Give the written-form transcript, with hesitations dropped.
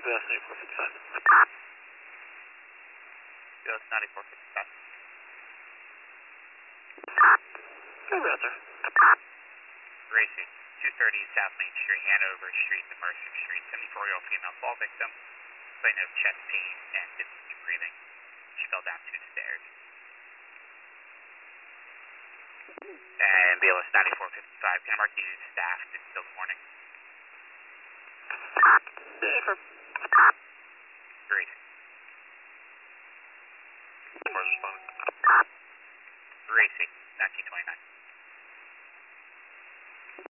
BLS 9455. BLS 9455. Go Raptor. Racing, 230 South Main Street, Hanover Street to Mercer Street, 74-year-old female fall victim, complaint of chest pain and difficulty breathing. She fell down 2 stairs. And BLS 9455, can I mark you staffed until the morning? Yeah, for